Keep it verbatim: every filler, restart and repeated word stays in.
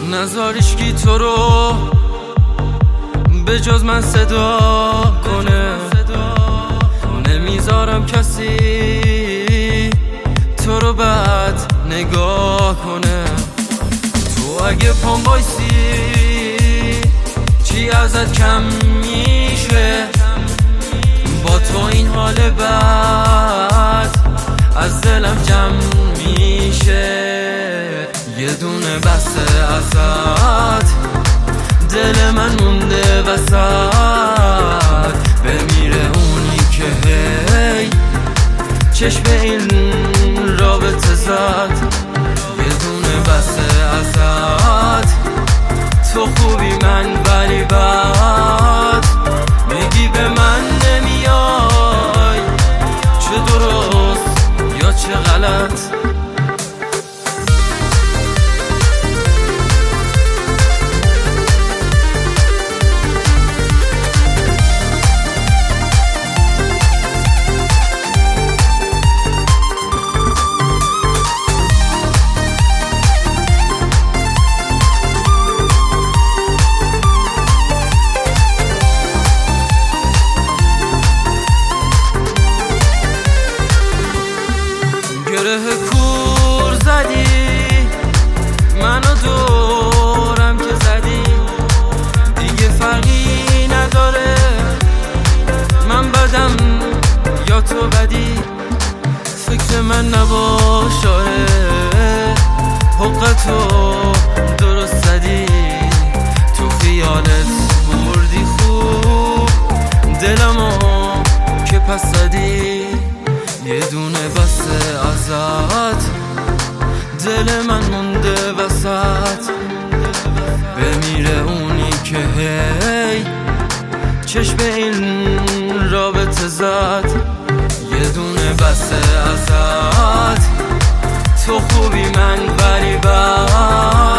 نذاریش کی تو رو به جز من صدا کنه، نمیذارم کسی تو رو بد نگاه کنه. تو اگه پام بایسی چی ازت کم میشه؟ با تو این حال بد از دلم جمع میشه. یه دونه بسته ازت دل من مونده وسط، بمیره اونی که هی چشم این رابطه زد. یه دونه بسته ازت تو خوبی من ولی بد میگی به من نمیای، چه درست یا چه غلط. گره کور زدی منو دورم که زدی، دیگه فرقی نداره من بدم یا تو بدی. فکر من نباش آره حقتو درست زدی، تو خیالت بردی خوب دلمو که پس زدی. یه دونه بسته ازت دل من مونده وسط، بمیره اونی که هی چشم این رابطه زد. یه دونه بسته ازت تو خوبی من ولی بد